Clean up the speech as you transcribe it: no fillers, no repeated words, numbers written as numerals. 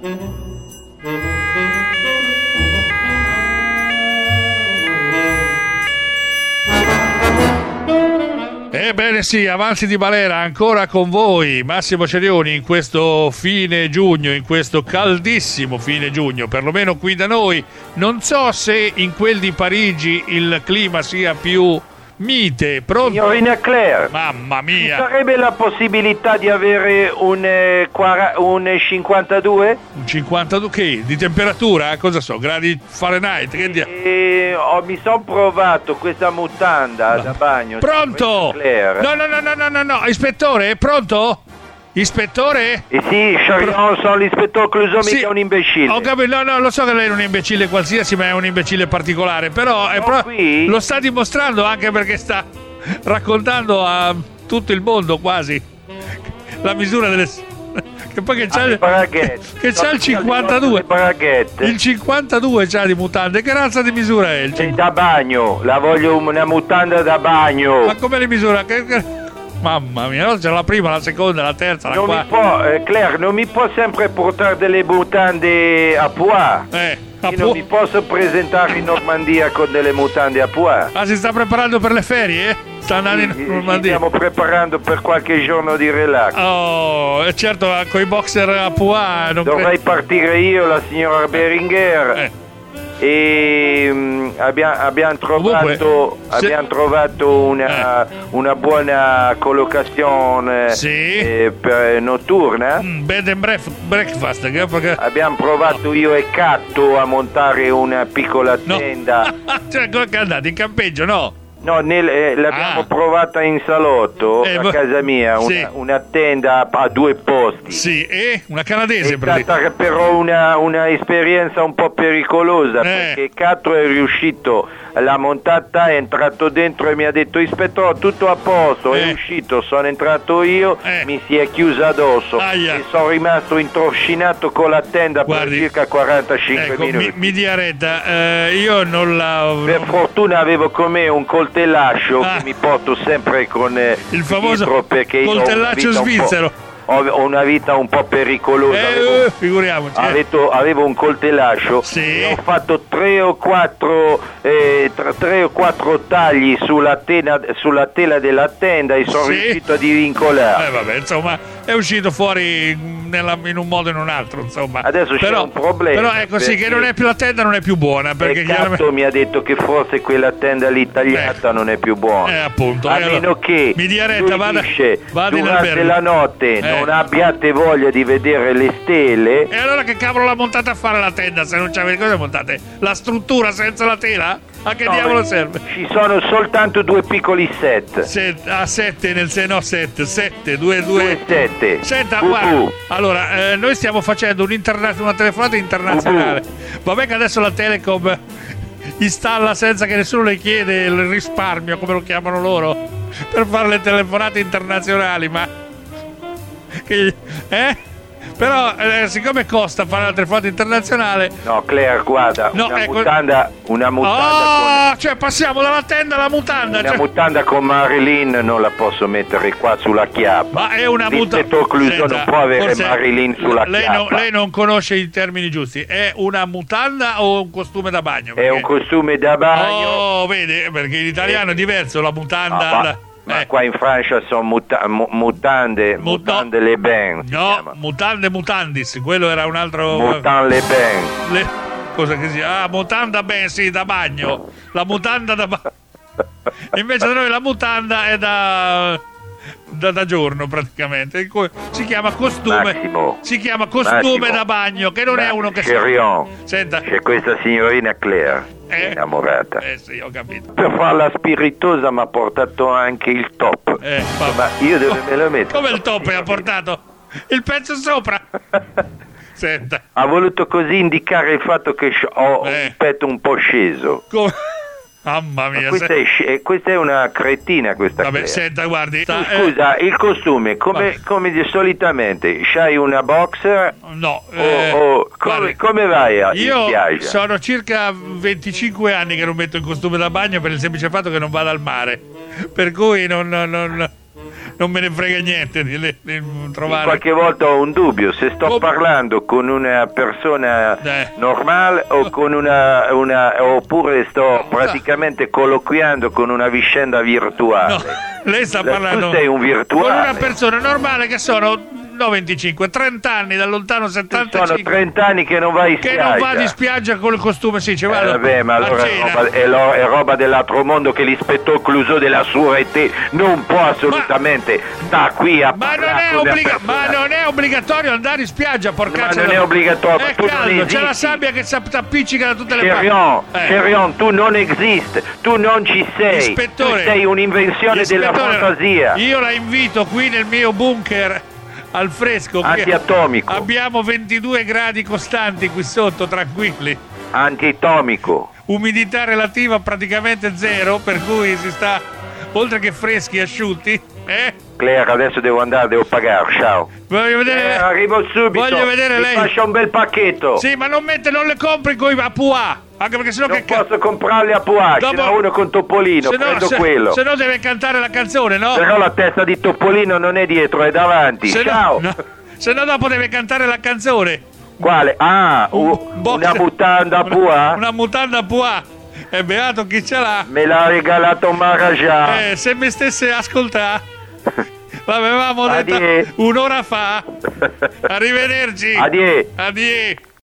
Ebbene sì, Avanti di Balera ancora con voi, Massimo Cerioni, in questo fine giugno, in questo caldissimo fine giugno, perlomeno qui da noi. Non so se in quel di Parigi il clima sia più mite. Pronto? Signorina Claire, mamma ci mia, sarebbe la possibilità di avere un 52? un 52 che? Di temperatura? Cosa so, gradi Fahrenheit? Che Mi sono provato questa mutanda da bagno. Pronto? Claire. No, ispettore, pronto? Ispettore? Sì, Charion, sono l'ispettore Clouseau, Sì, mica un imbecille. ho capito, no, lo so che lei è un imbecille qualsiasi, ma è un imbecille particolare, però qui? lo sta dimostrando anche perché sta raccontando a tutto il mondo quasi la misura delle... che poi che c'ha, che c'ha il 52, il 52 c'ha di mutande, che razza di misura è? Da bagno, la voglio una mutanda da bagno. Ma come le misura? Mamma mia, no, c'è la prima, la seconda, la terza, la quarta. Claire, non mi può sempre portare delle mutande a pois. Non mi posso presentare in Normandia con delle mutande a pois. Ah, si sta preparando per le ferie? Sta andando in Normandia? Stiamo preparando per qualche giorno di relax. Oh, certo, con i boxer a pois. Dovrei partire io, la signora Beringer. E abbiamo trovato una buona collocazione notturna. Bed and breakfast, perché... Abbiamo provato io e Catto a montare una piccola tenda. Cioè, che andate in campeggio, no? No, l'abbiamo provata in salotto a casa mia, una tenda a 2 posti. Sì, e una canadese. È stata però una esperienza un po' pericolosa, perché Catto è riuscito, l'ha montata, è entrato dentro e mi ha detto: ispettore, tutto a posto, è uscito, sono entrato io, mi si è chiusa addosso e sono rimasto introscinato con la tenda per circa 45 minuti. Mi dia retta, io non la... Per fortuna avevo con me un coltellaccio che mi porto sempre con il famoso coltellaccio svizzero. Ho una vita un po' pericolosa, figuriamoci. Avevo un coltellaccio e ho fatto 3 o 4 tagli sulla tela della tenda e sono riuscito a divincolare. Vabbè, insomma, è uscito fuori in un modo o in un altro, insomma. Adesso c'è un problema. Però è così, che non è più la tenda, non è più buona, perché Catto mi ha detto che forse quella tenda lì tagliata non è più buona. Appunto. A meno che mi dia retta, vada durante la notte non abbiate voglia di vedere le stelle. E allora che cavolo l'ha montata a fare la tenda se non c'avete? Cosa montate? La struttura senza la tela? A che diavolo serve? Ci sono soltanto 2 piccoli set. 7 nel 6, no, 7, 2 7. Senta, guarda, allora, noi stiamo facendo una telefonata internazionale. Vabbè che adesso la Telecom installa senza che nessuno le chiede il risparmio, come lo chiamano loro, per fare le telefonate internazionali, ma... Però siccome costa fare la telefonata internazionale... No, Claire, guarda, una mutanda cioè passiamo dalla tenda alla mutanda. Una mutanda con Marilyn non la posso mettere qua sulla chiappa. Ma è una mutanda... L'ispettore Clouseau non può avere Marilyn sulla chiappa. Lei non conosce i termini giusti. È una mutanda o un costume da bagno? È un costume da bagno. Oh, vede, perché in italiano è diverso la mutanda... Ma qua in Francia sono mutande Le Ben. No, mutande mutandis, quello era un altro... Mutande Le Ben. Cosa che sia? Mutanda ben, sì, da bagno. La mutanda da bagno. Invece da noi la mutanda è da giorno praticamente. Si chiama costume. Massimo, si chiama costume da bagno, che non è uno che Senta, c'è questa signorina Claire innamorata. Sì, ho capito. Per farla spiritosa mi ha portato anche il top. Ma io dove me lo metto? Come il top ha portato? Il pezzo sopra. Senta. Ha voluto così indicare il fatto che ho un petto un po' sceso. Come? Mamma mia, questa è una cretina, questa. Vabbè, senta, guardi. Scusa, il costume, come solitamente, c'hai una boxer? No. Come vai in spiaggia? Io sono circa 25 anni che non metto il costume da bagno per il semplice fatto che non vado al mare. Per cui non non me ne frega niente di trovare. Qualche volta ho un dubbio se sto parlando con una persona normale o con oppure sto praticamente colloquiando con una vicenda virtuale. No, lei sta parlando tu sei un virtuale. Con una persona normale che sono 25, 30 anni, da lontano 75. Sono 30 anni che non vai in spiaggia. Che non va di spiaggia con il costume, sì, ci vado. Vabbè, ma allora è roba dell'altro mondo che l'ispettore Clouseau della Sûreté non può assolutamente sta qui a parlare. Ma non è obbligatorio andare in spiaggia, porcaccia. Ma non è obbligatorio. È caldo, c'è la sabbia che si appiccica da tutte le parti. Cherion, tu non esisti, tu non ci sei. Ispettore, tu sei un'invenzione della fantasia. Io la invito qui nel mio bunker al fresco, antiatomico. Abbiamo 22 gradi costanti qui sotto, tranquilli. Antiatomico. Umidità relativa praticamente zero, per cui si sta, oltre che freschi, asciutti. Claire, adesso devo andare, devo pagare, ciao. Voglio vedere. Arrivo subito. Voglio vedere lei. Mi faccia un bel pacchetto. Sì, ma non le compri coi a Pua. Anche perché sennò non posso comprarli a Pua, ce n'è uno con Topolino, prendo quello. Se no deve cantare la canzone, no? Però la testa di Topolino non è dietro, è davanti. Ciao. Se no dopo deve cantare la canzone. Quale? Ah, una mutanda a Pua? Una mutanda a Pua. È beato chi ce l'ha. Me l'ha regalato Maharaja. Se mi stesse ascoltare. L'avevamo detto un'ora fa. Arrivederci. Addio. Addio.